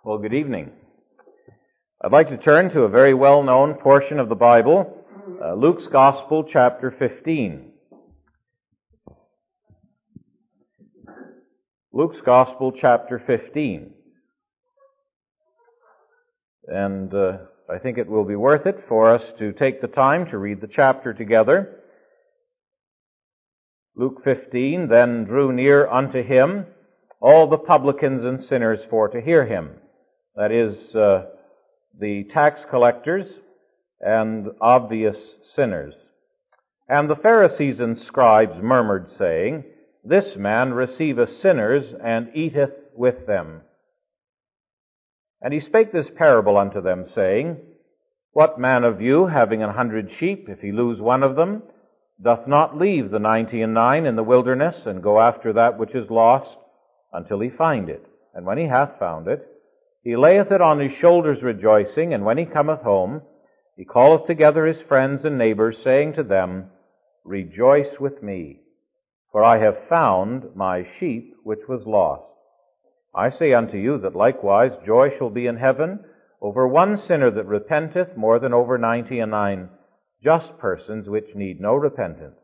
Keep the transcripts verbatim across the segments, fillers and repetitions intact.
Well, good evening. I'd like to turn to a very well-known portion of the Bible, uh, Luke's Gospel, chapter fifteen. Luke's Gospel, chapter fifteen. And uh, I think it will be worth it for us to take the time to read the chapter together. Luke fifteen, then drew near unto him all the publicans and sinners for to hear him. That is, uh, the tax collectors and obvious sinners. And the Pharisees and scribes murmured, saying, This man receiveth sinners, and eateth with them. And he spake this parable unto them, saying, What man of you, having an hundred sheep, if he lose one of them, doth not leave the ninety and nine in the wilderness, and go after that which is lost, until he find it? And when he hath found it, he layeth it on his shoulders rejoicing, and when he cometh home, he calleth together his friends and neighbors, saying to them, Rejoice with me, for I have found my sheep which was lost. I say unto you that likewise joy shall be in heaven over one sinner that repenteth more than over ninety and nine just persons which need no repentance.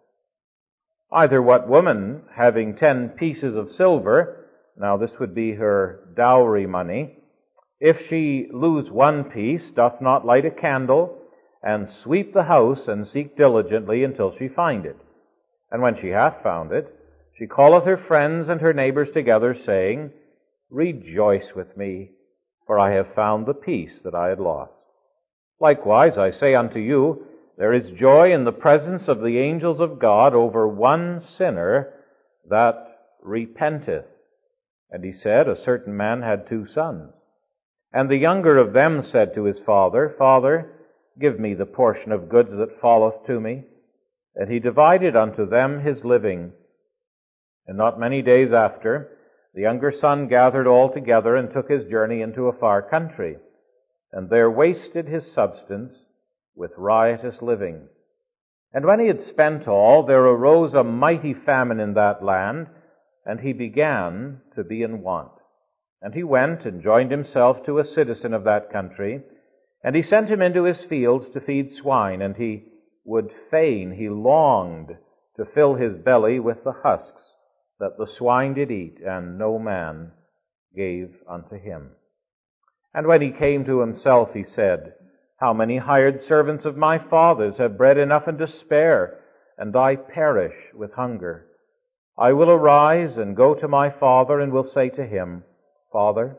Either what woman, having ten pieces of silver, now this would be her dowry money, if she lose one piece, doth not light a candle, and sweep the house, and seek diligently until she find it. And when she hath found it, she calleth her friends and her neighbors together, saying, Rejoice with me, for I have found the piece that I had lost. Likewise, I say unto you, there is joy in the presence of the angels of God over one sinner that repenteth. And he said, A certain man had two sons. And the younger of them said to his father, Father, give me the portion of goods that falleth to me. And he divided unto them his living. And not many days after, the younger son gathered all together and took his journey into a far country, and there wasted his substance with riotous living. And when he had spent all, there arose a mighty famine in that land, and he began to be in want. And he went and joined himself to a citizen of that country, and he sent him into his fields to feed swine, and he would fain, he longed to fill his belly with the husks that the swine did eat, and no man gave unto him. And when he came to himself, he said, How many hired servants of my father's have bread enough and to spare, and I perish with hunger? I will arise and go to my father, and will say to him, Father,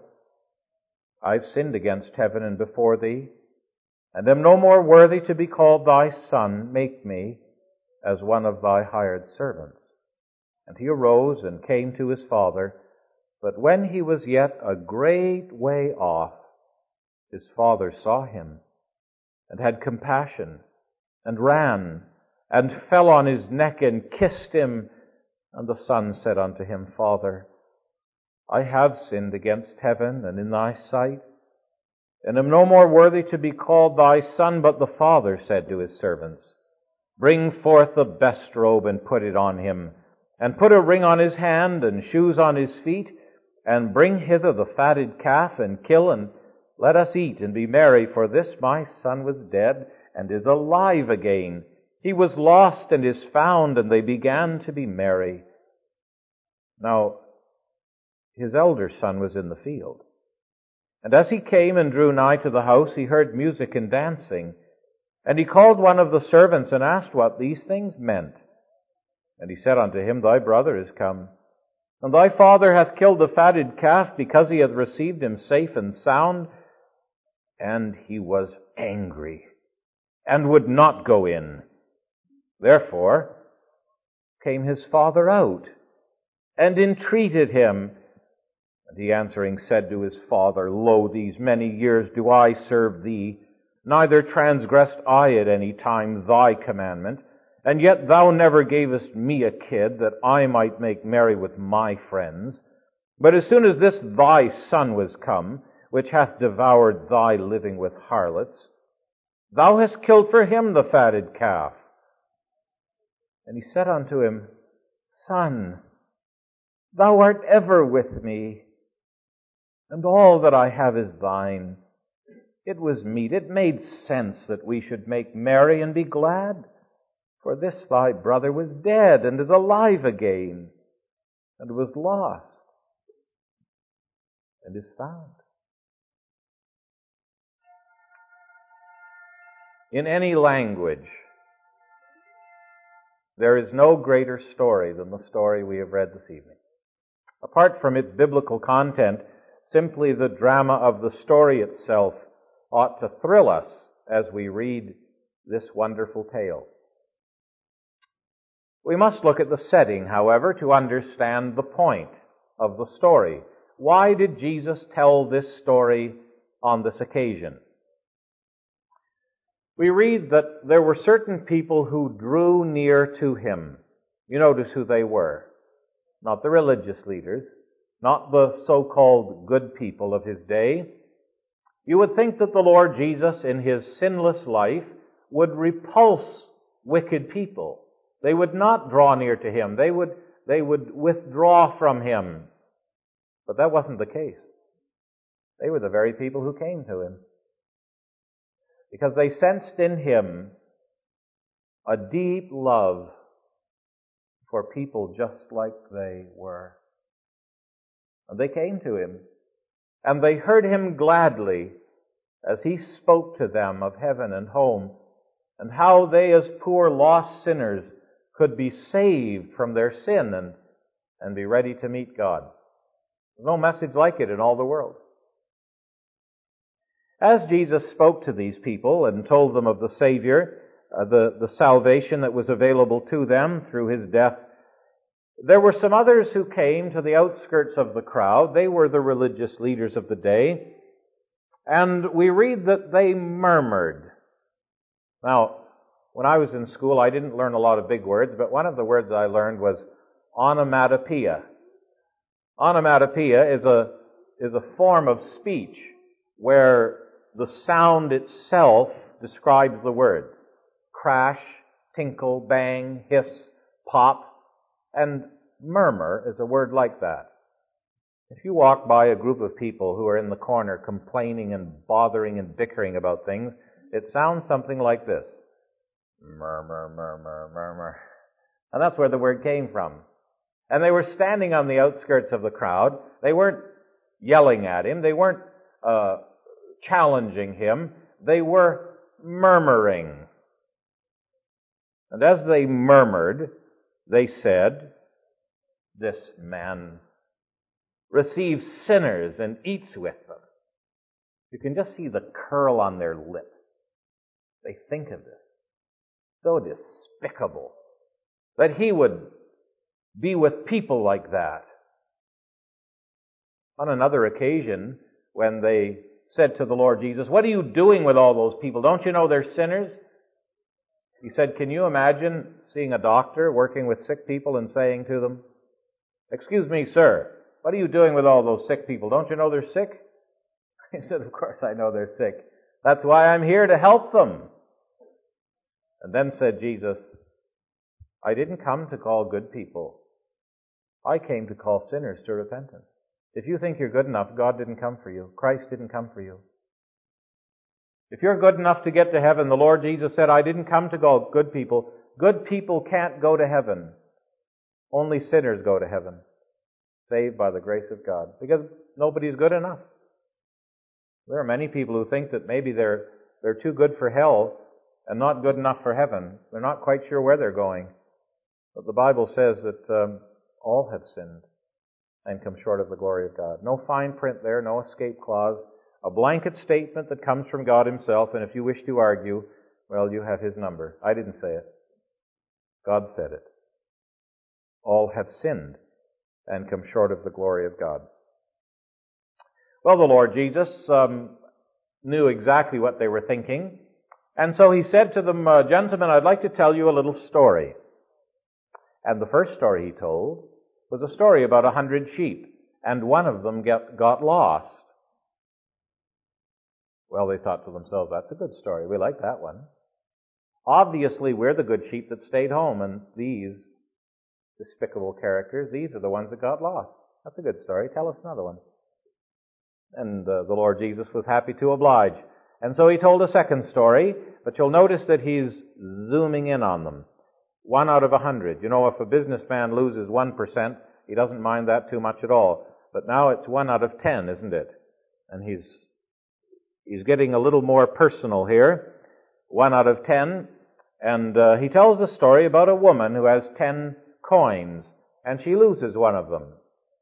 I've sinned against heaven and before thee, and am no more worthy to be called thy son. Make me as one of thy hired servants. And he arose and came to his father. But when he was yet a great way off, his father saw him, and had compassion, and ran, and fell on his neck, and kissed him. And the son said unto him, Father, I have sinned against heaven and in thy sight, and am no more worthy to be called thy son. But the father said to his servants, Bring forth the best robe, and put it on him, and put a ring on his hand, and shoes on his feet, and bring hither the fatted calf, and kill, and let us eat and be merry. For this my son was dead, and is alive again. He was lost, and is found. And they began to be merry. Now, his elder son was in the field. And as he came and drew nigh to the house, he heard music and dancing. And he called one of the servants, and asked what these things meant. And he said unto him, Thy brother is come, and thy father hath killed the fatted calf, because he hath received him safe and sound. And he was angry, and would not go in. Therefore came his father out, and entreated him. And he answering said to his father, Lo, these many years do I serve thee, neither transgressed I at any time thy commandment, and yet thou never gavest me a kid, that I might make merry with my friends. But as soon as this thy son was come, which hath devoured thy living with harlots, thou hast killed for him the fatted calf. And he said unto him, Son, thou art ever with me, and all that I have is thine. It was meet, it made sense that we should make merry and be glad. For this thy brother was dead and is alive again, and was lost and is found. In any language, there is no greater story than the story we have read this evening. Apart from its biblical content, simply the drama of the story itself ought to thrill us as we read this wonderful tale. We must look at the setting, however, to understand the point of the story. Why did Jesus tell this story on this occasion? We read that there were certain people who drew near to him. You notice who they were. Not the religious leaders, not the so-called good people of his day. You would think that the Lord Jesus, in his sinless life, would repulse wicked people. They would not draw near to him. They would, they would withdraw from him. But that wasn't the case. They were the very people who came to him, because they sensed in him a deep love for people just like they were. And they came to him, and they heard him gladly as he spoke to them of heaven and home, and how they as poor lost sinners could be saved from their sin and, and be ready to meet God. There's no message like it in all the world. As Jesus spoke to these people and told them of the Savior, uh, the, the salvation that was available to them through his death, there were some others who came to the outskirts of the crowd. They were the religious leaders of the day. And we read that they murmured. Now, when I was in school, I didn't learn a lot of big words, but one of the words I learned was onomatopoeia. Onomatopoeia is a, is a form of speech where the sound itself describes the word. Crash, tinkle, bang, hiss, pop, and murmur is a word like that. If you walk by a group of people who are in the corner complaining and bothering and bickering about things, it sounds something like this. Murmur, murmur, murmur. And that's where the word came from. And they were standing on the outskirts of the crowd. They weren't yelling at him. They weren't uh, challenging him. They were murmuring. And as they murmured, they said, "This man receives sinners and eats with them." You can just see the curl on their lip. They think of this. So despicable that he would be with people like that. On another occasion, when they said to the Lord Jesus, "What are you doing with all those people? Don't you know they're sinners?" He said, "Can you imagine seeing a doctor working with sick people and saying to them, 'Excuse me, sir, what are you doing with all those sick people? Don't you know they're sick?'" He said, "Of course I know they're sick. That's why I'm here, to help them." And then said Jesus, "I didn't come to call good people. I came to call sinners to repentance." If you think you're good enough, God didn't come for you. Christ didn't come for you. If you're good enough to get to heaven, the Lord Jesus said, "I didn't come to call good people." Good people can't go to heaven. Only sinners go to heaven, saved by the grace of God, because nobody's good enough. There are many people who think that maybe they're they're too good for hell and not good enough for heaven. They're not quite sure where they're going. But the Bible says that um, all have sinned and come short of the glory of God. No fine print there, no escape clause. A blanket statement that comes from God himself, and if you wish to argue, well, you have his number. I didn't say it. God said it. All have sinned and come short of the glory of God. Well, the Lord Jesus um, knew exactly what they were thinking, and so he said to them, uh, "Gentlemen, I'd like to tell you a little story." And the first story he told was a story about a hundred sheep, and one of them get, got lost. Well, they thought to themselves, "That's a good story. We like that one. Obviously, we're the good sheep that stayed home, and these despicable characters, these are the ones that got lost. That's a good story. Tell us another one." And uh, the Lord Jesus was happy to oblige. And so he told a second story, but you'll notice that he's zooming in on them. One out of a hundred. You know, if a businessman loses one percent, he doesn't mind that too much at all. But now it's one out of ten, isn't it? And he's he's getting a little more personal here. One out of ten. And uh, he tells a story about a woman who has ten coins, and she loses one of them.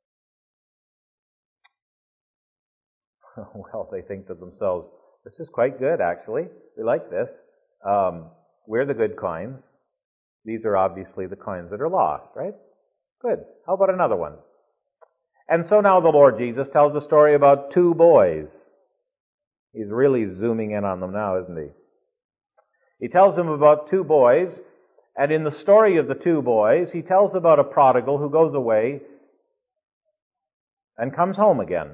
Well, they think to themselves, this is quite good, actually. We like this. Um, we're the good coins. These are obviously the coins that are lost, right? Good. How about another one? And so now the Lord Jesus tells a story about two boys. He's really zooming in on them now, isn't he? He tells them about two boys, and in the story of the two boys, he tells about a prodigal who goes away and comes home again.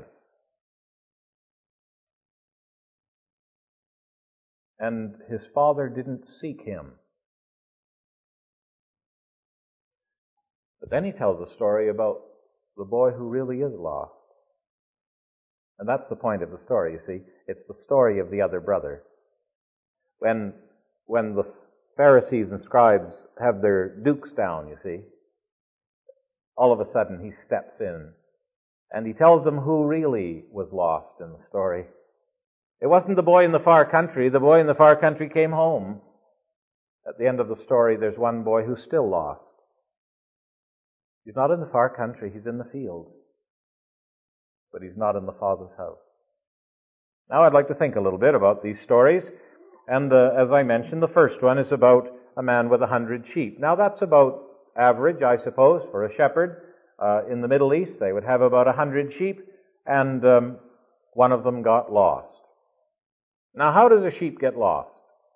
And his father didn't seek him. But then he tells a story about the boy who really is lost. And that's the point of the story, you see. It's the story of the other brother. When, when the Pharisees and scribes have their dukes down, you see, all of a sudden he steps in and he tells them who really was lost in the story. It wasn't the boy in the far country. The boy in the far country came home. At the end of the story, there's one boy who's still lost. He's not in the far country, he's in the field. But he's not in the Father's house. Now I'd like to think a little bit about these stories. And uh, as I mentioned, the first one is about a man with a hundred sheep. Now that's about average, I suppose, for a shepherd. Uh, in the Middle East, they would have about a hundred sheep, and um, one of them got lost. Now how does a sheep get lost?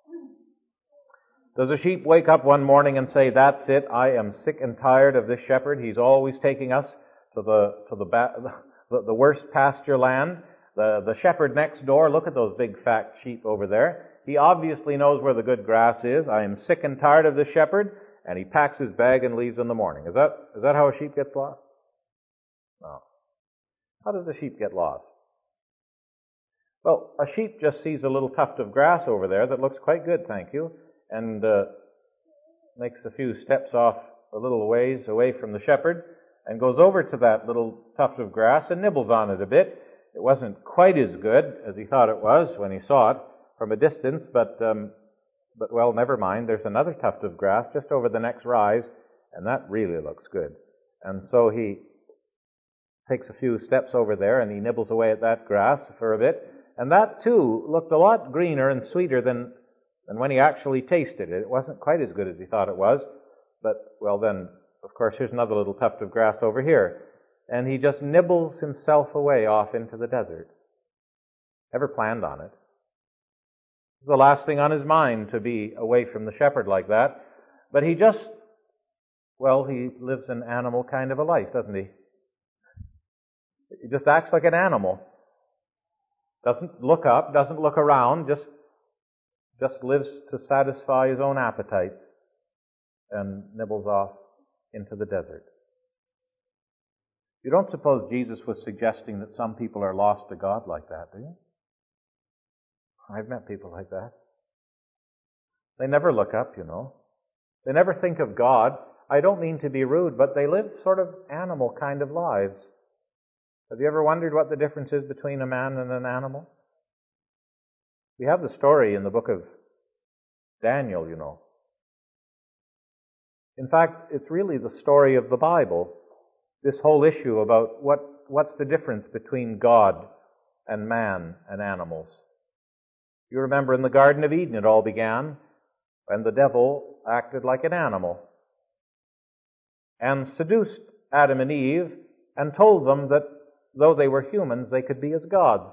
Does a sheep wake up one morning and say, that's it, I am sick and tired of this shepherd. He's always taking us to the to the ba- the, the worst pasture land. The, the shepherd next door, look at those big fat sheep over there. He obviously knows where the good grass is. I am sick and tired of this shepherd. And he packs his bag and leaves in the morning. Is that is that how a sheep gets lost? No. How does a sheep get lost? Well, a sheep just sees a little tuft of grass over there that looks quite good, thank you, and uh, makes a few steps off a little ways away from the shepherd and goes over to that little tuft of grass and nibbles on it a bit. It wasn't quite as good as he thought it was when he saw it from a distance, but, um, but well, never mind. There's another tuft of grass just over the next rise, and that really looks good. And so he takes a few steps over there and he nibbles away at that grass for a bit. And that, too, looked a lot greener and sweeter than, than when he actually tasted it. It wasn't quite as good as he thought it was. But, well, then, of course, here's another little tuft of grass over here. And he just nibbles himself away off into the desert. Never planned on it. It's the last thing on his mind to be away from the shepherd like that. But he just, well, he lives an animal kind of a life, doesn't he? He just acts like an animal. Doesn't look up, doesn't look around, just just lives to satisfy his own appetites and nibbles off into the desert. You don't suppose Jesus was suggesting that some people are lost to God like that, do you? I've met people like that. They never look up, you know. They never think of God. I don't mean to be rude, but they live sort of animal kind of lives. Have you ever wondered what the difference is between a man and an animal? We have the story in the book of Daniel, you know. In fact, it's really the story of the Bible, this whole issue about what, what's the difference between God and man and animals. You remember in the Garden of Eden it all began when the devil acted like an animal and seduced Adam and Eve and told them that though they were humans, they could be as gods.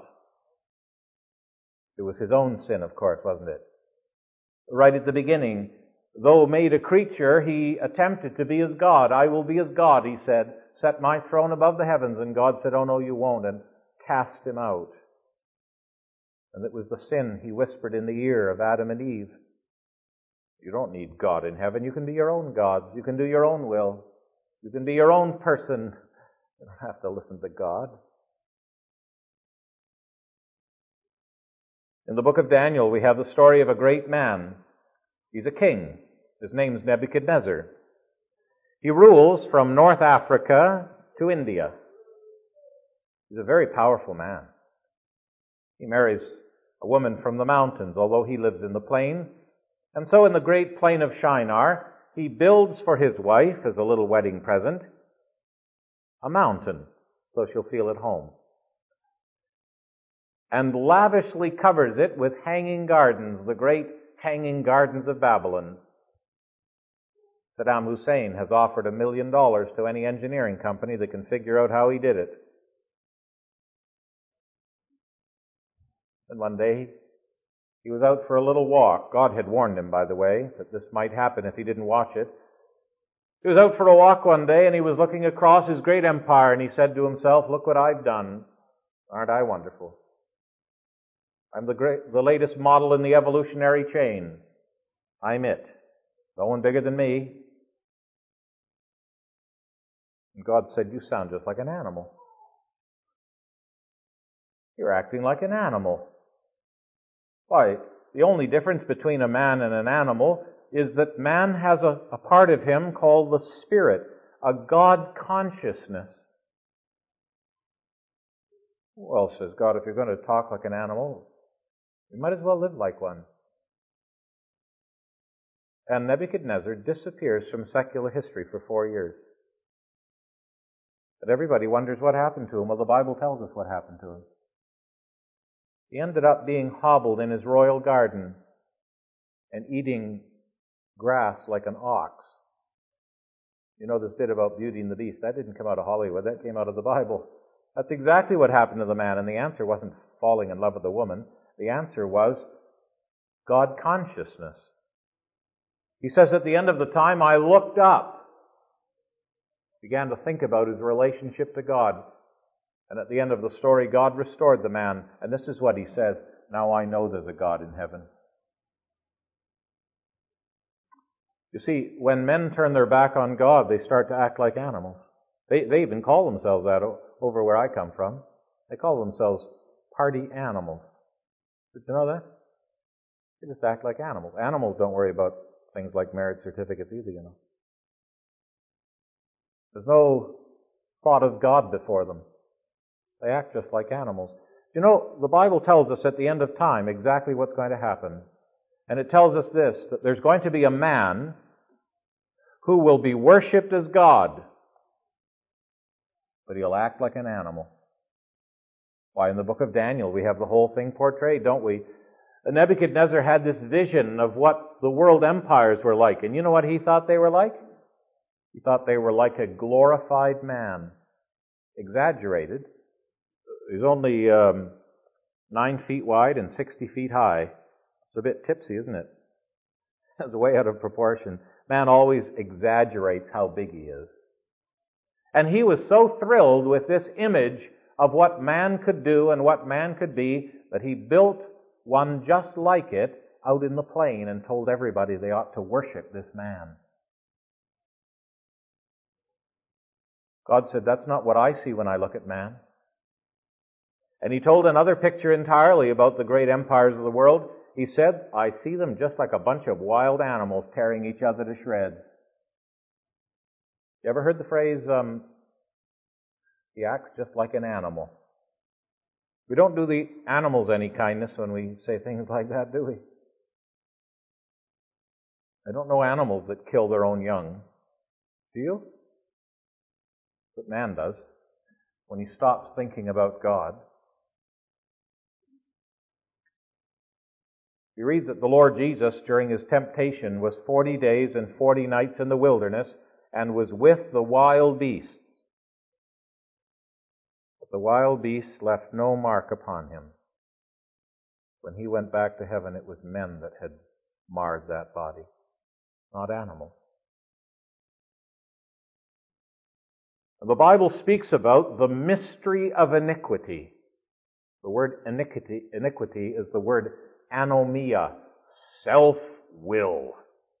It was his own sin, of course, wasn't it? Right at the beginning, though made a creature, he attempted to be as God. I will be as God, he said. Set my throne above the heavens. And God said, oh no, you won't, and cast him out. And it was the sin he whispered in the ear of Adam and Eve. You don't need God in heaven. You can be your own gods. You can do your own will. You can be your own person. You don't have to listen to God. In the book of Daniel, we have the story of a great man. He's a king. His name's Nebuchadnezzar. He rules from North Africa to India. He's a very powerful man. He marries a woman from the mountains, although he lives in the plain. And so in the great plain of Shinar, he builds for his wife, as a little wedding present, a mountain, so she'll feel at home. And lavishly covers it with hanging gardens, the great hanging gardens of Babylon. Saddam Hussein has offered a million dollars to any engineering company that can figure out how he did it. And one day, he was out for a little walk. God had warned him, by the way, that this might happen if he didn't watch it. He was out for a walk one day, and he was looking across his great empire, and he said to himself, "Look what I've done. Aren't I wonderful? I'm the great, the latest model in the evolutionary chain. I'm it. No one bigger than me." And God said, "You sound just like an animal. You're acting like an animal." Why, the only difference between a man and an animal is that man has a, a part of him called the spirit, a God consciousness. Well, says God, if you're going to talk like an animal, you might as well live like one. And Nebuchadnezzar disappears from secular history for four years. But everybody wonders what happened to him. Well, the Bible tells us what happened to him. He ended up being hobbled in his royal garden and eating grass like an ox. You know this bit about Beauty and the Beast. That didn't come out of Hollywood. That came out of the Bible. That's exactly what happened to the man. And the answer wasn't falling in love with the woman. The answer was God consciousness. He says at the end of the time, I looked up, began to think about his relationship to God. And at the end of the story, God restored the man. And this is what he says, "Now I know there's a God in heaven." You see, when men turn their back on God, they start to act like animals. They, they even call themselves that over where I come from. They call themselves party animals. Did you know that? They just act like animals. Animals don't worry about things like marriage certificates either, you know. There's no thought of God before them. They act just like animals. You know, the Bible tells us at the end of time exactly what's going to happen. And it tells us this, that there's going to be a man who will be worshipped as God, but he'll act like an animal. Why, in the book of Daniel, we have the whole thing portrayed, don't we? Nebuchadnezzar had this vision of what the world empires were like. And you know what he thought they were like? He thought they were like a glorified man. Exaggerated. He's only um, nine feet wide and sixty feet high. It's a bit tipsy, isn't it? It's way out of proportion. Man always exaggerates how big he is. And he was so thrilled with this image of what man could do and what man could be that he built one just like it out in the plain and told everybody they ought to worship this man. God said, "That's not what I see when I look at man." And he told another picture entirely about the great empires of the world. He said, "I see them just like a bunch of wild animals tearing each other to shreds." You ever heard the phrase, um, he acts just like an animal? We don't do the animals any kindness when we say things like that, do we? I don't know animals that kill their own young. Do you? But man does, when he stops thinking about God. We read that the Lord Jesus, during his temptation, was forty days and forty nights in the wilderness and was with the wild beasts. But the wild beasts left no mark upon him. When he went back to heaven, it was men that had marred that body, not animals. The Bible speaks about the mystery of iniquity. The word iniquity, iniquity is the word anomia, self-will.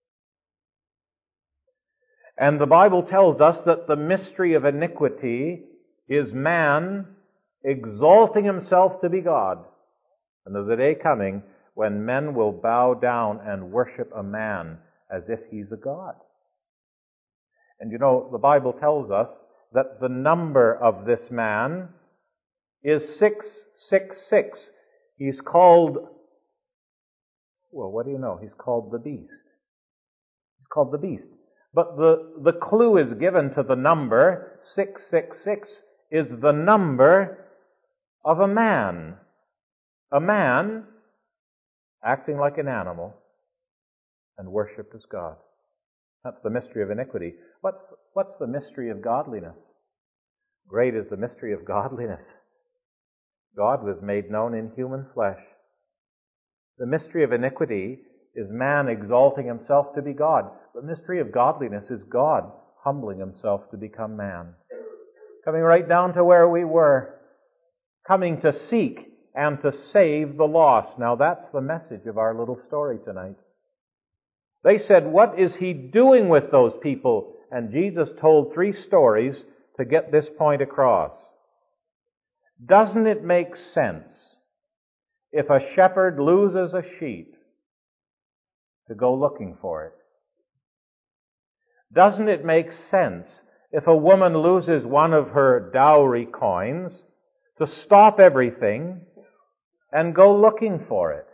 And the Bible tells us that the mystery of iniquity is man exalting himself to be God. And there's a day coming when men will bow down and worship a man as if he's a god. And you know, the Bible tells us that the number of this man is six six six. He's called, well, what do you know? He's called the beast. He's called the beast. But the, the clue is given to the number six six six is the number of a man. A man acting like an animal and worshipped as God. That's the mystery of iniquity. What's, what's the mystery of godliness? Great is the mystery of godliness. God was made known in human flesh. The mystery of iniquity is man exalting himself to be God. The mystery of godliness is God humbling himself to become man. Coming right down to where we were. Coming to seek and to save the lost. Now that's the message of our little story tonight. They said, what is he doing with those people? And Jesus told three stories to get this point across. Doesn't it make sense if a shepherd loses a sheep to go looking for it? Doesn't it make sense if a woman loses one of her dowry coins to stop everything and go looking for it?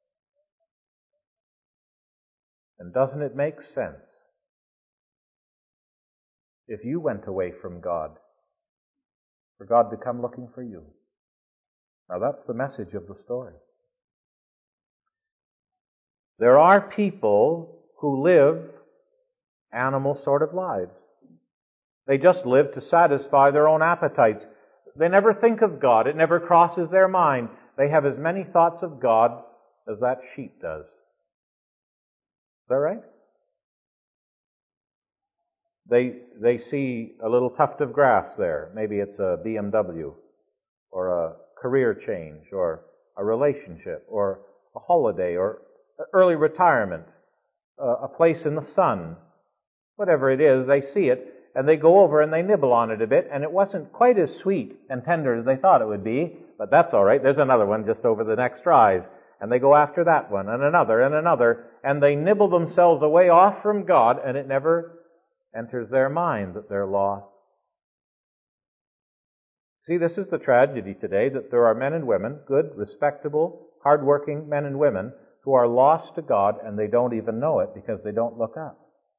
And doesn't it make sense if you went away from God, for God to come looking for you? Now that's the message of the story. There are people who live animal sort of lives. They just live to satisfy their own appetites. They never think of God. It never crosses their mind. They have as many thoughts of God as that sheep does. Is that right? They, they see a little tuft of grass there. Maybe it's a B M W, or a career change, or a relationship, or a holiday, or early retirement, a place in the sun. Whatever it is, they see it, and they go over and they nibble on it a bit, and it wasn't quite as sweet and tender as they thought it would be, but that's all right. There's another one just over the next rise. And they go after that one, and another, and another, and they nibble themselves away off from God, and it never enters their mind that they're lost. See, this is the tragedy today, that there are men and women, good, respectable, hard-working men and women, who are lost to God, and they don't even know it because they don't look up.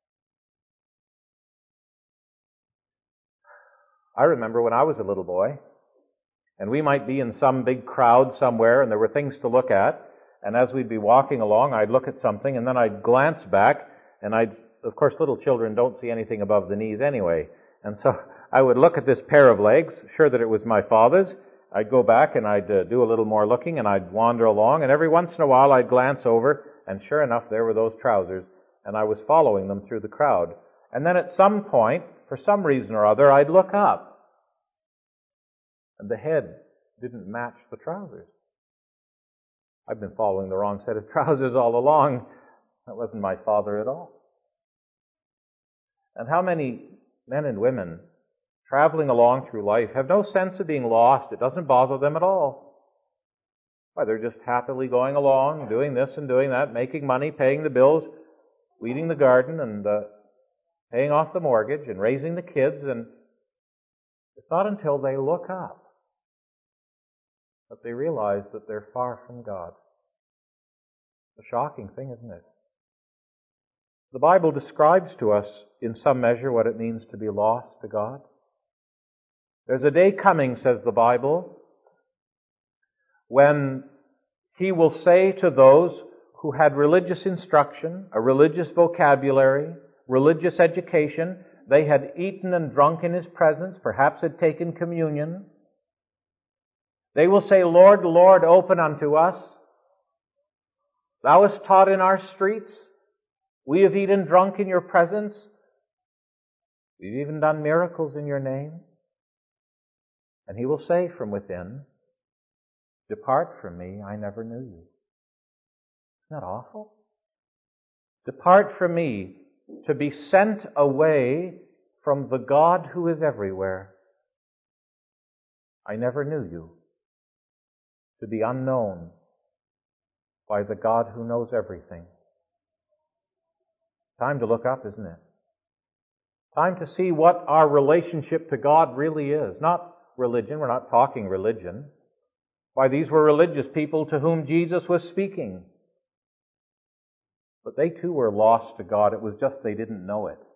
I remember when I was a little boy, and we might be in some big crowd somewhere, and there were things to look at, and as we'd be walking along, I'd look at something, and then I'd glance back, and I'd, of course, little children don't see anything above the knees anyway, and so I would look at this pair of legs, sure that it was my father's. I'd go back and I'd uh, do a little more looking, and I'd wander along, and every once in a while I'd glance over, and sure enough, there were those trousers, and I was following them through the crowd. And then at some point, for some reason or other, I'd look up, and the head didn't match the trousers. I've been following the wrong set of trousers all along. That wasn't my father at all. And how many men and women traveling along through life have no sense of being lost? It doesn't bother them at all. Why, they're just happily going along, doing this and doing that, making money, paying the bills, weeding the garden, and uh, paying off the mortgage, and raising the kids, and it's not until they look up that they realize that they're far from God. It's a shocking thing, isn't it? The Bible describes to us, in some measure, what it means to be lost to God. There's a day coming, says the Bible, when He will say to those who had religious instruction, a religious vocabulary, religious education, they had eaten and drunk in His presence, perhaps had taken communion. They will say, Lord, Lord, open unto us. Thou hast taught in our streets. We have eaten, drunk in your presence. We've even done miracles in your name. And He will say from within, depart from me, I never knew you. Isn't that awful? Depart from me, to be sent away from the God who is everywhere. I never knew you. To be unknown by the God who knows everything. Time to look up, isn't it? Time to see what our relationship to God really is. Not religion. We're not talking religion. Why, these were religious people to whom Jesus was speaking. But they too were lost to God. It was just they didn't know it.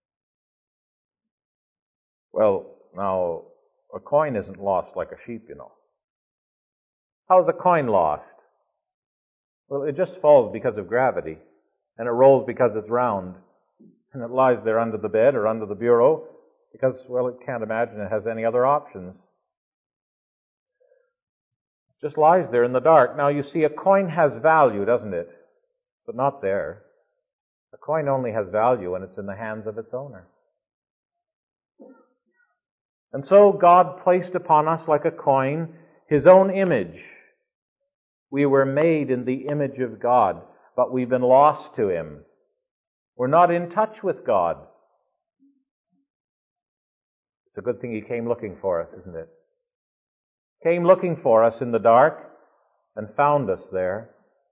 Well, now, a coin isn't lost like a sheep, you know. How is a coin lost? Well, it just falls because of gravity, and it rolls because it's round, and it lies there under the bed or under the bureau because, well, it can't imagine it has any other options. It just lies there in the dark. Now, you see, a coin has value, doesn't it? But not there. A coin only has value when it's in the hands of its owner. And so God placed upon us like a coin His own image. We were made in the image of God, but we've been lost to Him. We're not in touch with God. It's a good thing He came looking for us, isn't it? Came looking for us in the dark and found us there.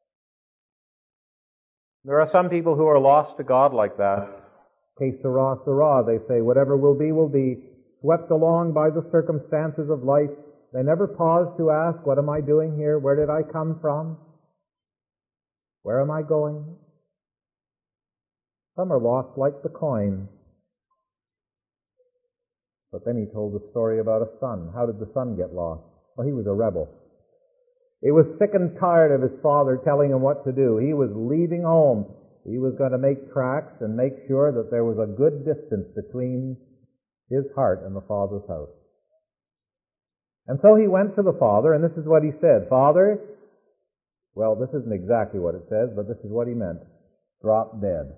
There are some people who are lost to God like that. Que sera, sera, they say. Whatever will be, will be. Swept along by the circumstances of life. They never pause to ask, what am I doing here? Where did I come from? Where am I going? Some are lost like the coin. But then he told the story about a son. How did the son get lost? Well, he was a rebel. He was sick and tired of his father telling him what to do. He was leaving home. He was going to make tracks and make sure that there was a good distance between his heart and the Father's house. And so he went to the Father, and this is what he said. Father, well, this isn't exactly what it says, but this is what he meant. Drop dead.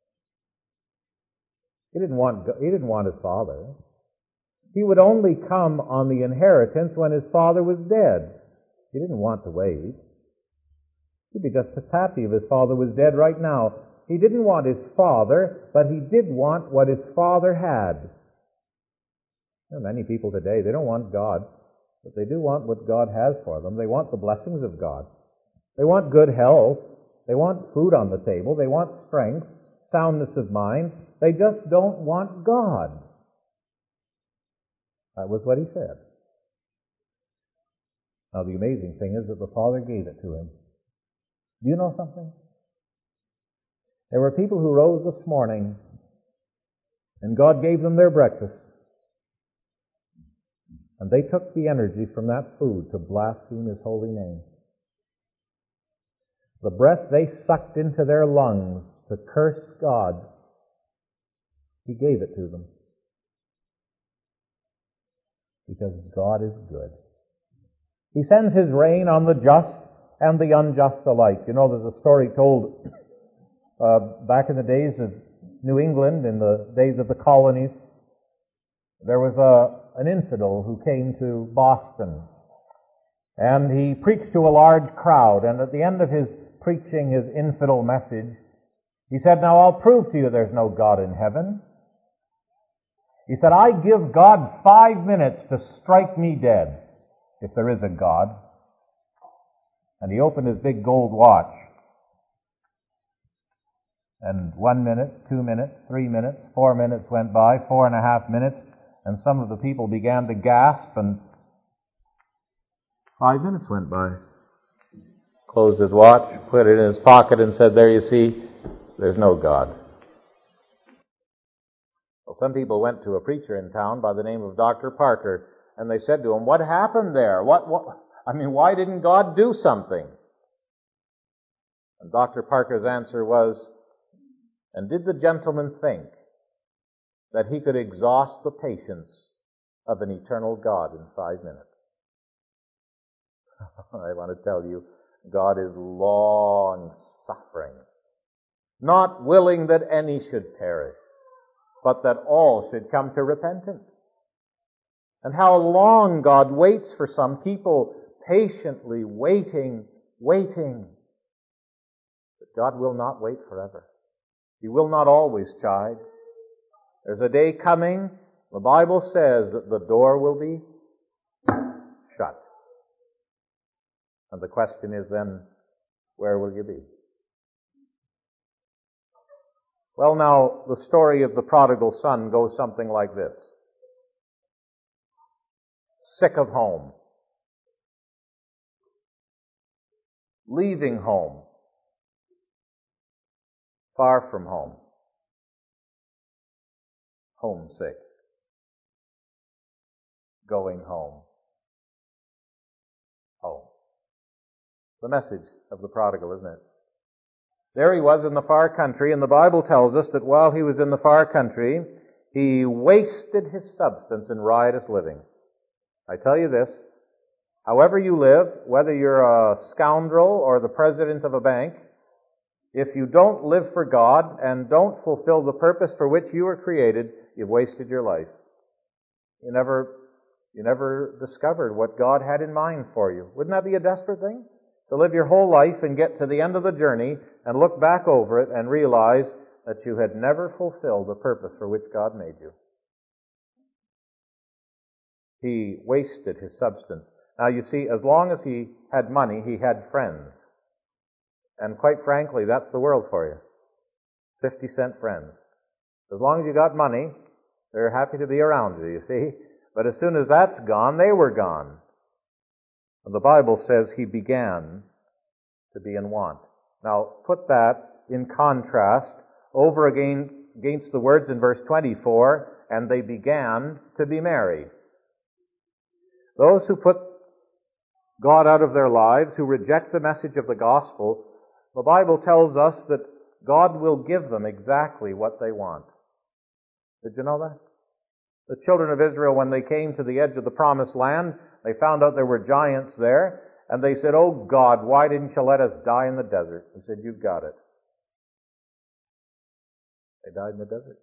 He didn't want, he didn't want his father. He would only come on the inheritance when his father was dead. He didn't want to wait. He'd be just as happy if his father was dead right now. He didn't want his father, but he did want what his father had. There are many people today, they don't want God, but they do want what God has for them. They want the blessings of God. They want good health. They want food on the table. They want strength, soundness of mind. They just don't want God. That was what he said. Now, the amazing thing is that the Father gave it to him. Do you know something? There were people who rose this morning, and God gave them their breakfast. And they took the energy from that food to blaspheme His holy name. The breath they sucked into their lungs to curse God, He gave it to them. Because God is good. He sends His rain on the just and the unjust alike. You know, there's a story told uh, back in the days of New England, in the days of the colonies. There was a, an infidel who came to Boston, and he preached to a large crowd, and at the end of his preaching his infidel message, he said, now I'll prove to you there's no God in heaven. He said, I give God five minutes to strike me dead, if there is a God. And he opened his big gold watch. And one minute, two minutes, three minutes, four minutes went by, four and a half minutes, and some of the people began to gasp, and five minutes went by. Closed his watch, put it in his pocket, and said, there you see, there's no God. Well, some people went to a preacher in town by the name of Doctor Parker, and they said to him, what happened there? What, what, I mean, why didn't God do something? And Doctor Parker's answer was, and did the gentleman think that he could exhaust the patience of an eternal God in five minutes? I want to tell you, God is long-suffering, not willing that any should perish, but that all should come to repentance. And how long God waits for some people, patiently waiting, waiting. But God will not wait forever. He will not always chide. There's a day coming, the Bible says, that the door will be shut. And the question is then, where will you be? Well, now, the story of the prodigal son goes something like this. Sick of home. Leaving home. Far from home. Homesick. Going home. Home. The message of the prodigal, isn't it? There he was in the far country, and the Bible tells us that while he was in the far country, he wasted his substance in riotous living. I tell you this, however you live, whether you're a scoundrel or the president of a bank, if you don't live for God and don't fulfill the purpose for which you were created, you've wasted your life. You never, you never discovered what God had in mind for you. Wouldn't that be a desperate thing? To live your whole life and get to the end of the journey and look back over it and realize that you had never fulfilled the purpose for which God made you. He wasted his substance. Now you see, as long as he had money, he had friends. And quite frankly, that's the world for you. fifty cent friends. As long as you got money, they're happy to be around you, you see. But as soon as that's gone, they were gone. And the Bible says he began to be in want. Now, put that in contrast over again against the words in verse twenty-four, and they began to be merry. Those who put God out of their lives, who reject the message of the gospel, the Bible tells us that God will give them exactly what they want. Did you know that? The children of Israel, when they came to the edge of the promised land, they found out there were giants there, and they said, "Oh God, why didn't you let us die in the desert?" He said, "You've got it." They died in the desert.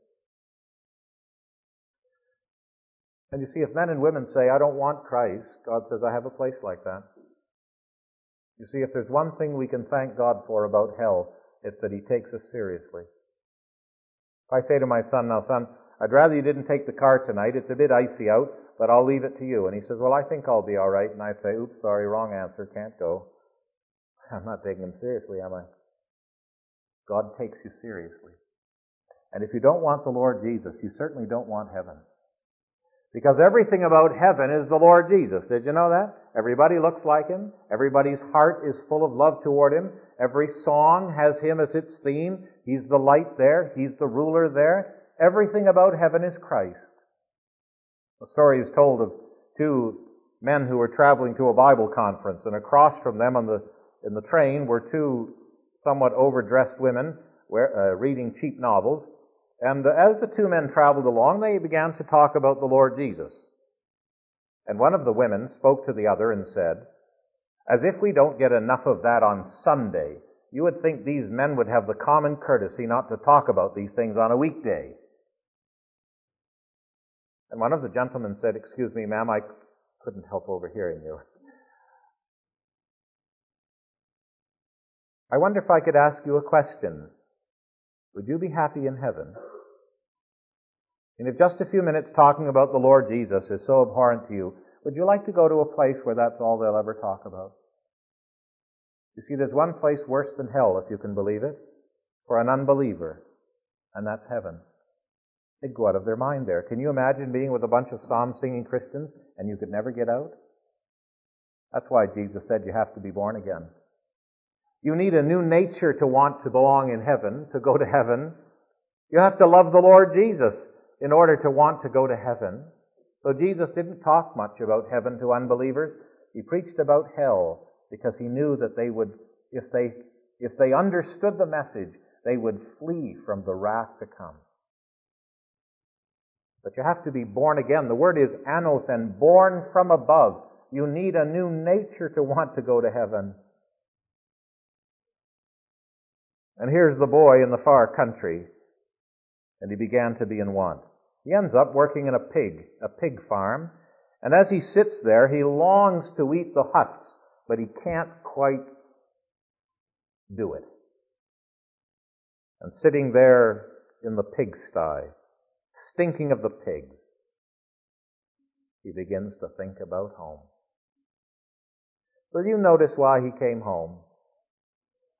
And you see, if men and women say, "I don't want Christ," God says, "I have a place like that." You see, if there's one thing we can thank God for about hell, it's that He takes us seriously. If I say to my son, "Now, son, I'd rather you didn't take the car tonight. It's a bit icy out, but I'll leave it to you." And he says, "Well, I think I'll be all right." And I say, "Oops, sorry, wrong answer, can't go." I'm not taking him seriously, am I? God takes you seriously. And if you don't want the Lord Jesus, you certainly don't want heaven. Because everything about heaven is the Lord Jesus. Did you know that? Everybody looks like Him. Everybody's heart is full of love toward Him. Every song has Him as its theme. He's the light there. He's the ruler there. Everything about heaven is Christ. A story is told of two men who were traveling to a Bible conference, and across from them on the in the train were two somewhat overdressed women where, uh, reading cheap novels. And as the two men traveled along, they began to talk about the Lord Jesus. And one of the women spoke to the other and said, "As if we don't get enough of that on Sunday, you would think these men would have the common courtesy not to talk about these things on a weekday." And one of the gentlemen said, "Excuse me, ma'am, I couldn't help overhearing you. I wonder if I could ask you a question. Would you be happy in heaven? And if just a few minutes talking about the Lord Jesus is so abhorrent to you, would you like to go to a place where that's all they'll ever talk about?" You see, there's one place worse than hell, if you can believe it, for an unbeliever, and that's heaven. They'd go out of their mind there. Can you imagine being with a bunch of psalm-singing Christians and you could never get out? That's why Jesus said you have to be born again. You need a new nature to want to belong in heaven, to go to heaven. You have to love the Lord Jesus in order to want to go to heaven. So Jesus didn't talk much about heaven to unbelievers. He preached about hell because He knew that they would, if they, if they understood the message, they would flee from the wrath to come. But you have to be born again. The word is anothen, born from above. You need a new nature to want to go to heaven. And here's the boy in the far country, and he began to be in want. He ends up working in a pig, a pig farm, and as he sits there, he longs to eat the husks, but he can't quite do it. And sitting there in the pigsty, stinking of the pigs, he begins to think about home. Will you notice why he came home?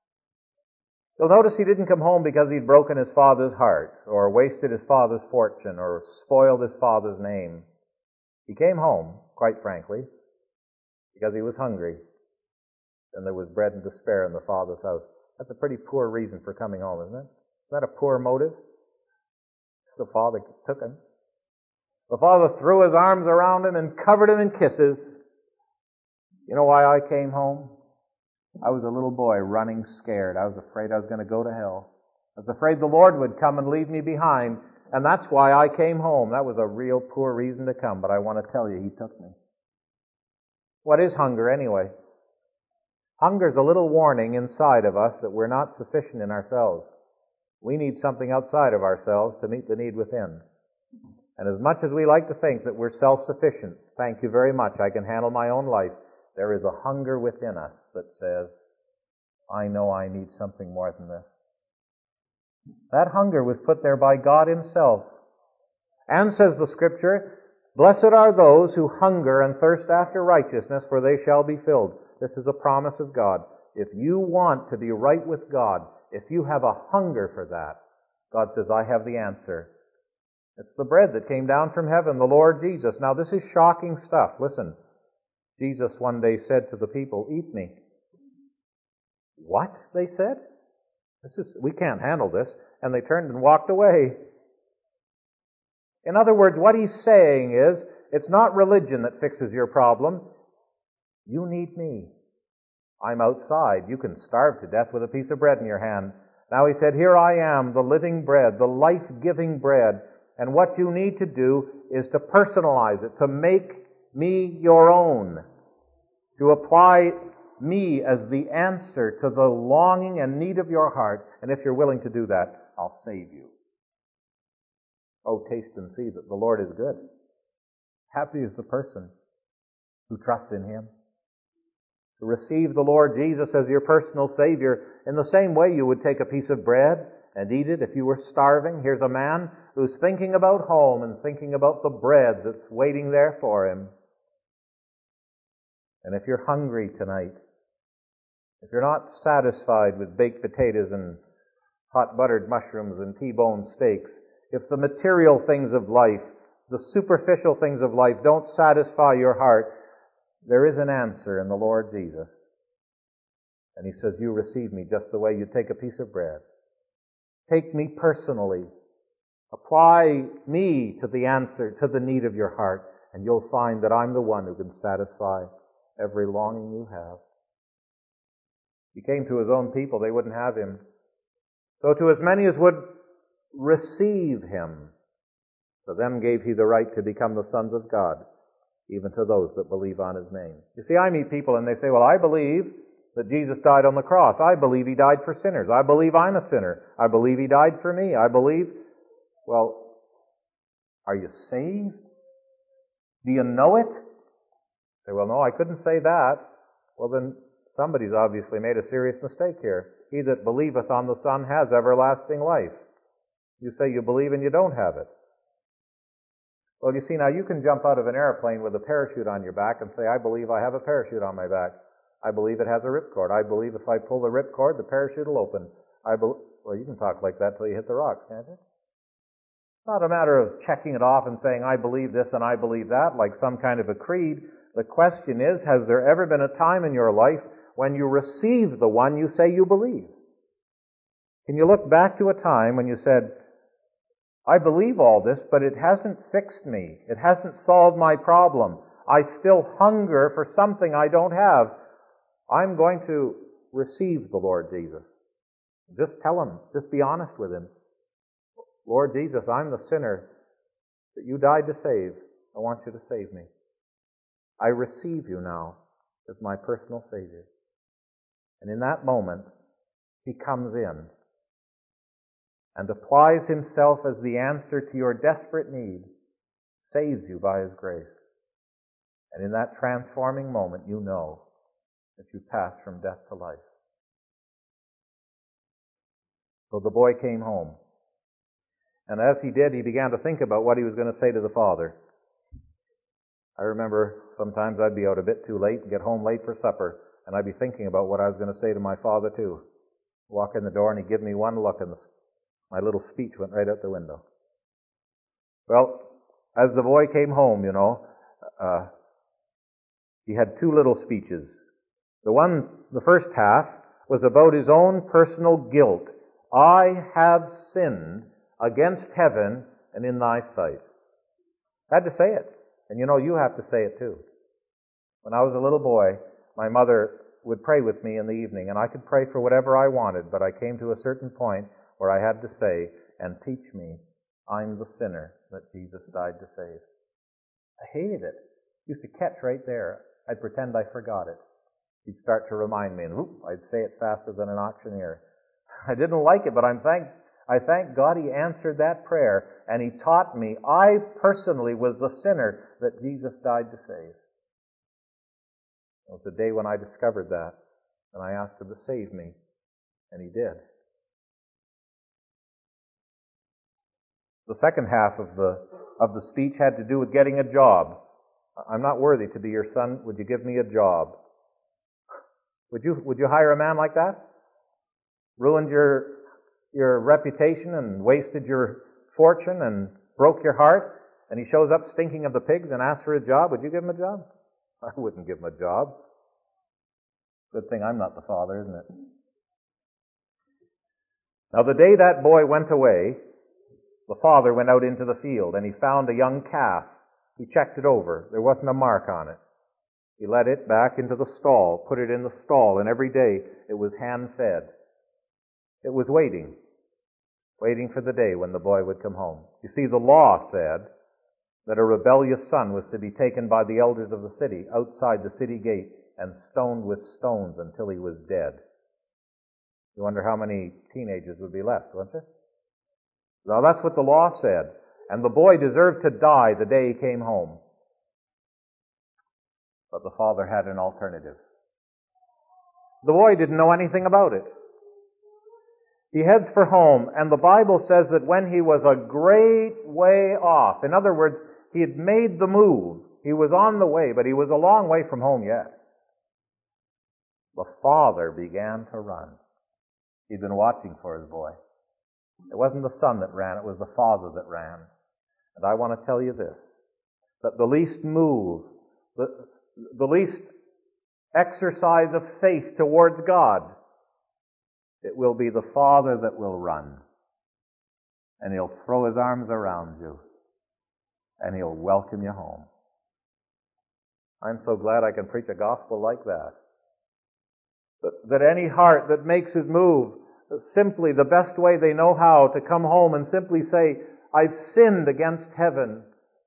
You'll notice he didn't come home because he'd broken his father's heart, or wasted his father's fortune, or spoiled his father's name. He came home, quite frankly, because he was hungry, and there was bread and to spare in the father's house. That's a pretty poor reason for coming home, isn't it? Isn't that a poor motive? The father took him. The father threw his arms around him and covered him in kisses. You know why I came home? I was a little boy running scared. I was afraid I was going to go to hell. I was afraid the Lord would come and leave me behind, and that's why I came home. That was a real poor reason to come, but I want to tell you, He took me. What is hunger anyway? Hunger is a little warning inside of us that we're not sufficient in ourselves. We need something outside of ourselves to meet the need within. And as much as we like to think that we're self-sufficient, thank you very much, I can handle my own life, there is a hunger within us that says, I know I need something more than this. That hunger was put there by God Himself. And says the Scripture, blessed are those who hunger and thirst after righteousness, for they shall be filled. This is a promise of God. If you want to be right with God, if you have a hunger for that, God says, I have the answer. It's the bread that came down from heaven, the Lord Jesus. Now this is shocking stuff. Listen. Jesus one day said to the people, eat me. What? They said. This is, we can't handle this. And they turned and walked away. In other words, what He's saying is, it's not religion that fixes your problem. You need me. I'm outside. You can starve to death with a piece of bread in your hand. Now He said, here I am, the living bread, the life-giving bread. And what you need to do is to personalize it, to make me your own, to apply me as the answer to the longing and need of your heart. And if you're willing to do that, I'll save you. Oh, taste and see that the Lord is good. Happy is the person who trusts in Him. To receive the Lord Jesus as your personal Savior in the same way you would take a piece of bread and eat it if you were starving. Here's a man who's thinking about home and thinking about the bread that's waiting there for him. And if you're hungry tonight, if you're not satisfied with baked potatoes and hot buttered mushrooms and T-bone steaks, if the material things of life, the superficial things of life don't satisfy your heart, there is an answer in the Lord Jesus. And He says, you receive me just the way you take a piece of bread. Take me personally. Apply me to the answer, to the need of your heart, and you'll find that I'm the one who can satisfy every longing you have. He came to His own people, they wouldn't have Him. So to as many as would receive Him, to them gave He the right to become the sons of God, even to those that believe on His name. You see, I meet people and they say, well, I believe that Jesus died on the cross. I believe He died for sinners. I believe I'm a sinner. I believe He died for me. I believe... Well, are you saved? Do you know it? Say, well, no, I couldn't say that. Well, then somebody's obviously made a serious mistake here. He that believeth on the Son has everlasting life. You say you believe and you don't have it. Well, you see, now you can jump out of an airplane with a parachute on your back and say, I believe I have a parachute on my back. I believe it has a ripcord. I believe if I pull the ripcord, the parachute will open. I be- well, you can talk like that till you hit the rocks, can't you? It's not a matter of checking it off and saying, I believe this and I believe that, like some kind of a creed. The question is, has there ever been a time in your life when you received the one you say you believe? Can you look back to a time when you said, I believe all this, but it hasn't fixed me. It hasn't solved my problem. I still hunger for something I don't have. I'm going to receive the Lord Jesus. Just tell Him. Just be honest with Him. Lord Jesus, I'm the sinner that you died to save. I want you to save me. I receive you now as my personal Savior. And in that moment, He comes in and applies Himself as the answer to your desperate need, saves you by His grace. And in that transforming moment, you know that you passed from death to life. So the boy came home. And as he did, he began to think about what he was going to say to the father. I remember sometimes I'd be out a bit too late and get home late for supper, and I'd be thinking about what I was going to say to my father too. Walk in the door and he'd give me one look and my little speech went right out the window. Well, as the boy came home, you know, uh, he had two little speeches. The one, the first half, was about his own personal guilt. I have sinned against heaven and in thy sight. I had to say it. And you know, you have to say it too. When I was a little boy, my mother would pray with me in the evening, and I could pray for whatever I wanted, but I came to a certain point where I had to say, and teach me, I'm the sinner that Jesus died to save. I hated it. It used to catch right there. I'd pretend I forgot it. He'd start to remind me, and whoop, I'd say it faster than an auctioneer. I didn't like it, but I'm thank, I thank God he answered that prayer, and he taught me I personally was the sinner that Jesus died to save. It was the day when I discovered that, and I asked him to save me, and he did. The second half of the of the speech had to do with getting a job. I'm not worthy to be your son. Would you give me a job? Would you would you hire a man like that? Ruined your your reputation and wasted your fortune and broke your heart, and he shows up stinking of the pigs and asks for a job. Would you give him a job? I wouldn't give him a job. Good thing I'm not the father, isn't it? Now the day that boy went away, the father went out into the field and he found a young calf. He checked it over. There wasn't a mark on it. He led it back into the stall, put it in the stall, and every day it was hand-fed. It was waiting, waiting for the day when the boy would come home. You see, the law said that a rebellious son was to be taken by the elders of the city outside the city gate and stoned with stones until he was dead. You wonder how many teenagers would be left, wouldn't there? Now that's what the law said. And the boy deserved to die the day he came home. But the father had an alternative. The boy didn't know anything about it. He heads for home, and the Bible says that when he was a great way off, in other words, he had made the move. He was on the way, but he was a long way from home yet. The father began to run. He'd been watching for his boy. It wasn't the son that ran, it was the father that ran. And I want to tell you this, that the least move, the, the least exercise of faith towards God, it will be the father that will run. And he'll throw his arms around you. And he'll welcome you home. I'm so glad I can preach a gospel like that. That, that any heart that makes his move, simply the best way they know how to come home and simply say, I've sinned against heaven.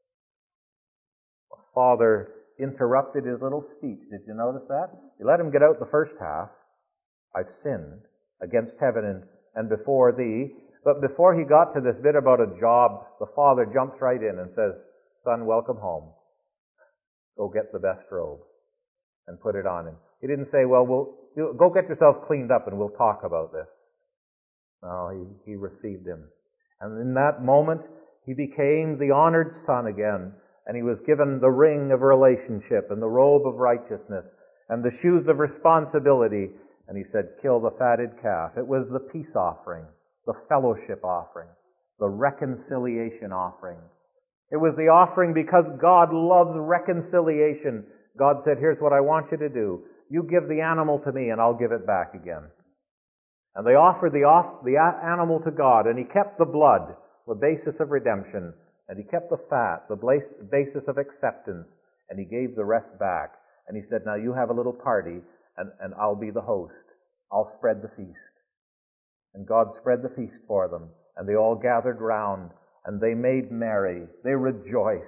The father interrupted his little speech. Did you notice that? You let him get out the first half. I've sinned against heaven and, and before thee. But before he got to this bit about a job, the father jumps right in and says, son, welcome home. Go get the best robe and put it on him. He didn't say, well, we'll go get yourself cleaned up and we'll talk about this. No, he, he received him. And in that moment, he became the honored son again. And he was given the ring of relationship and the robe of righteousness and the shoes of responsibility. And he said, kill the fatted calf. It was the peace offering, the fellowship offering, the reconciliation offering. It was the offering because God loves reconciliation. God said, here's what I want you to do. You give the animal to me and I'll give it back again. And they offered the, off, the animal to God, and he kept the blood, the basis of redemption, and he kept the fat, the basis of acceptance, and he gave the rest back. And he said, now you have a little party, and, and I'll be the host. I'll spread the feast. And God spread the feast for them, and they all gathered round, and they made merry. They rejoiced.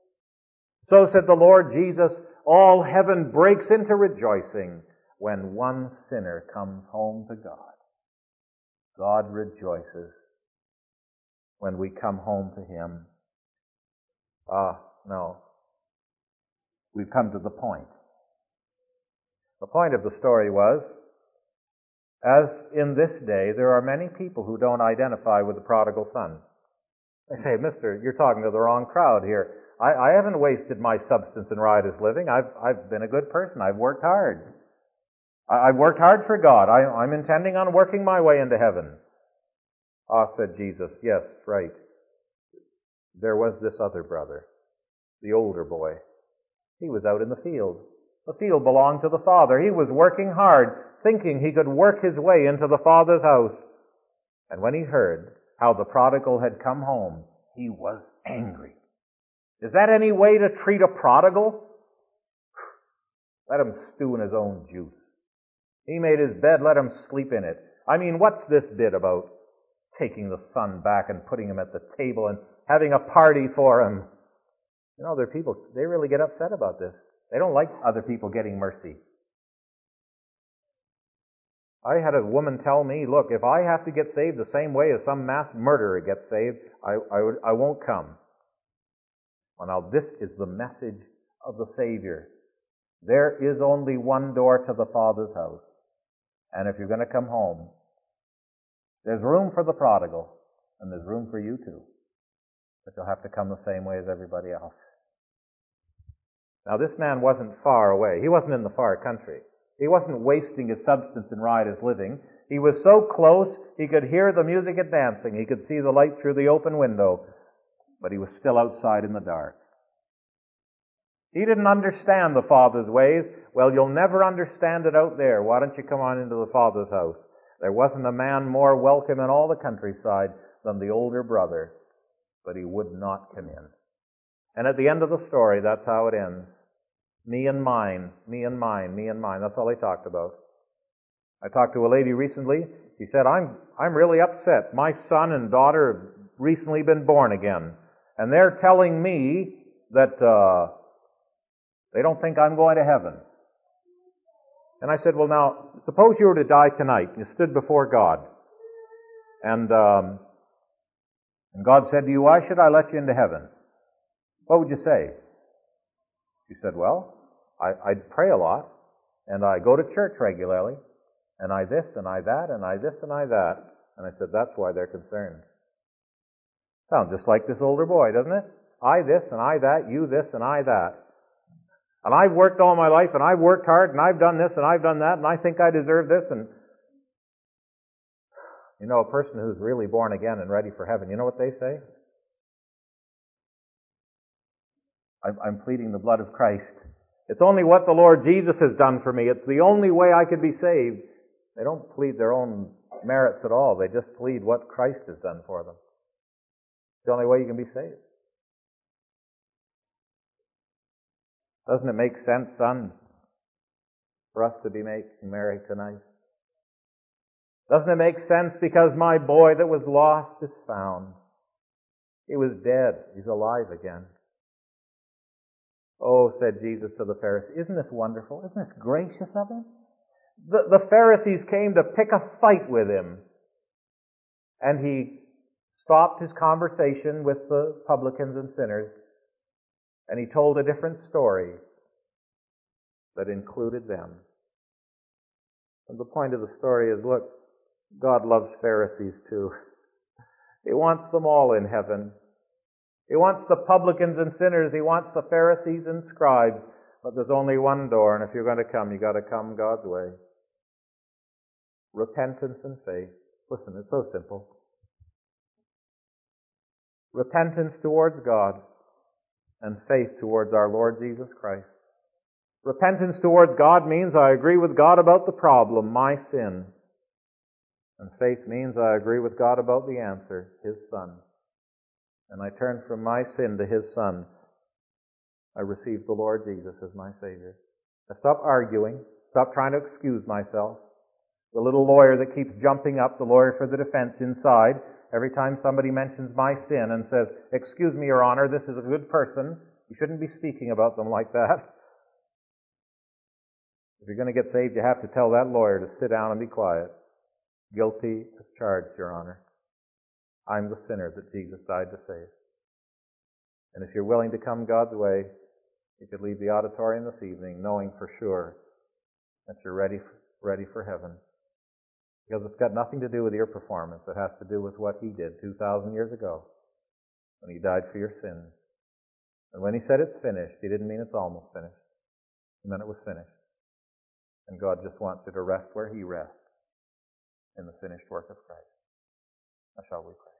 So said the Lord Jesus, all heaven breaks into rejoicing when one sinner comes home to God. God rejoices when we come home to him. Ah, no. We've come to the point. The point of the story was, as in this day, there are many people who don't identify with the prodigal son. They say, mister, you're talking to the wrong crowd here. I, I haven't wasted my substance in riotous living. I've, I've been a good person. I've worked hard. I, I've worked hard for God. I, I'm intending on working my way into heaven. Ah, said Jesus, yes, right. There was this other brother, the older boy. He was out in the field. The field belonged to the father. He was working hard, thinking he could work his way into the father's house. And when he heard how the prodigal had come home, he was angry. Is that any way to treat a prodigal? Let him stew in his own juice. He made his bed, let him sleep in it. I mean, what's this bit about taking the son back and putting him at the table and having a party for him? You know, there are people, they really get upset about this. They don't like other people getting mercy. I had a woman tell me, look, if I have to get saved the same way as some mass murderer gets saved, I, I, would, I won't come. Well, now this is the message of the Savior. There is only one door to the Father's house. And if you're going to come home, there's room for the prodigal, and there's room for you too. But you'll have to come the same way as everybody else. Now, this man wasn't far away. He wasn't in the far country. He wasn't wasting his substance in riotous living. He was so close, he could hear the music and dancing. He could see the light through the open window. But he was still outside in the dark. He didn't understand the Father's ways. Well, you'll never understand it out there. Why don't you come on into the Father's house? There wasn't a man more welcome in all the countryside than the older brother, but he would not come in. And at the end of the story, that's how it ends. Me and mine, me and mine, me and mine. That's all they talked about. I talked to a lady recently. She said, I'm, I'm really upset. My son and daughter have recently been born again. And they're telling me that uh, they don't think I'm going to heaven. And I said, well, now, suppose you were to die tonight. You stood before God. And, um, and God said to you, why should I let you into heaven? What would you say? She said, well, I, I'd pray a lot, and I go to church regularly, and I this, and I that, and I this, and I that. And I said, that's why they're concerned. Sounds just like this older boy, doesn't it? I this, and I that, you this, and I that. And I've worked all my life, and I've worked hard, and I've done this, and I've done that, and I think I deserve this, and you know, a person who's really born again and ready for heaven, you know what they say? I'm, I'm pleading the blood of Christ. It's only what the Lord Jesus has done for me. It's the only way I could be saved. They don't plead their own merits at all. They just plead what Christ has done for them. It's the only way you can be saved. Doesn't it make sense, son, for us to be making merry tonight? Doesn't it make sense because my boy that was lost is found? He was dead. He's alive again. Oh, said Jesus to the Pharisees, isn't this wonderful? Isn't this gracious of him? The, the Pharisees came to pick a fight with him. And he stopped his conversation with the publicans and sinners, and he told a different story that included them. And the point of the story is, look, God loves Pharisees too. He wants them all in heaven. He wants the publicans and sinners. He wants the Pharisees and scribes. But there's only one door, and if you're going to come, you've got to come God's way. Repentance and faith. Listen, it's so simple. Repentance towards God and faith towards our Lord Jesus Christ. Repentance towards God means I agree with God about the problem, my sin. And faith means I agree with God about the answer, His Son. And I turn from my sin to His Son. I receive the Lord Jesus as my Savior. I stop arguing. Stop trying to excuse myself. The little lawyer that keeps jumping up, the lawyer for the defense inside, every time somebody mentions my sin and says, excuse me, Your Honor, this is a good person. You shouldn't be speaking about them like that. If you're going to get saved, you have to tell that lawyer to sit down and be quiet. Guilty as charged, Your Honor. I'm the sinner that Jesus died to save. And if you're willing to come God's way, you could leave the auditorium this evening knowing for sure that you're ready for, ready for heaven. Because it's got nothing to do with your performance. It has to do with what He did two thousand years ago when He died for your sins. And when He said it's finished, He didn't mean it's almost finished. He meant it was finished. And God just wants you to rest where He rests, in the finished work of Christ. Now shall we pray?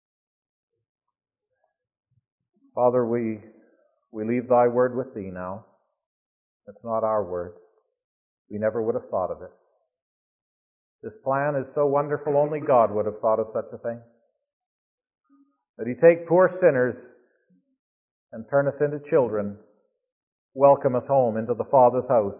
Father, we, we leave Thy word with Thee now. It's not our word. We never would have thought of it. This plan is so wonderful, only God would have thought of such a thing. That He take poor sinners and turn us into children, welcome us home into the Father's house.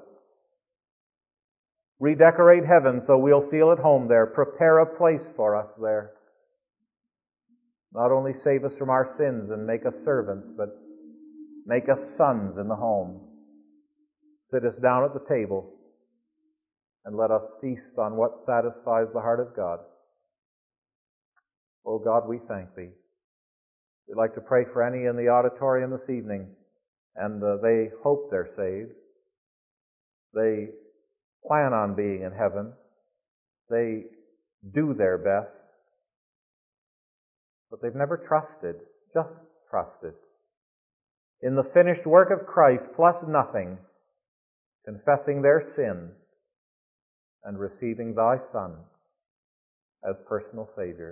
Redecorate heaven so we'll feel at home there. Prepare a place for us there. Not only save us from our sins and make us servants, but make us sons in the home. Sit us down at the table and let us feast on what satisfies the heart of God. Oh God, we thank Thee. We'd like to pray for any in the auditorium this evening, and uh, they hope they're saved. They plan on being in heaven. They do their best. But they've never trusted, just trusted, in the finished work of Christ plus nothing, confessing their sin and receiving Thy Son as personal Savior.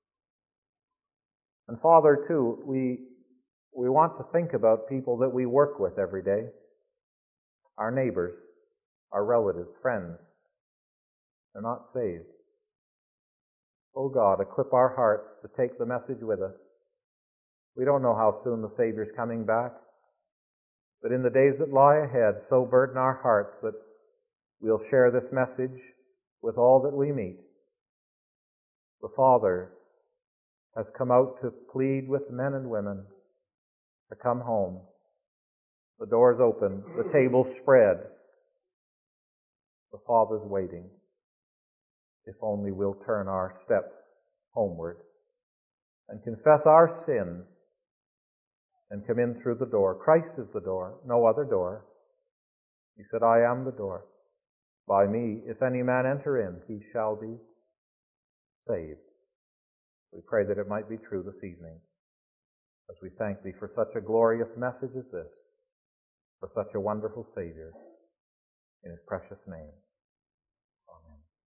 And Father, too, we, we want to think about people that we work with every day, our neighbors, our relatives, friends. They're not saved. Oh God, equip our hearts to take the message with us. We don't know how soon the Savior's coming back, but in the days that lie ahead, so burden our hearts that we'll share this message with all that we meet. The Father has come out to plead with men and women to come home. The door's open, the table's spread. The Father's waiting. If only we'll turn our steps homeward and confess our sins and come in through the door. Christ is the door, no other door. He said, I am the door. By me, if any man enter in, he shall be saved. We pray that it might be true this evening, as we thank Thee for such a glorious message as this, for such a wonderful Savior, in His precious name.